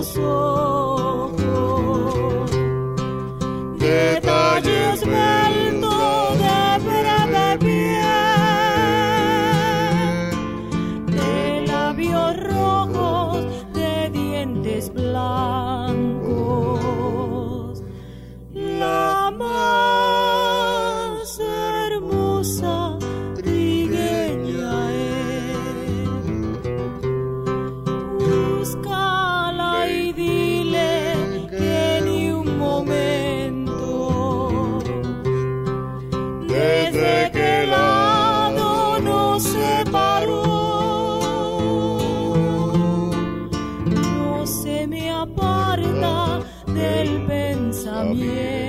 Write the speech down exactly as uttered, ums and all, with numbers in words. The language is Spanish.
los ojos. Detalle esbelto de breve piel, de labios rojos, de dientes blancos. La más hermosa trigueña es. Búscala y dile que ni un momento, desde que el lado nos separó, no se me aparta del pensamiento.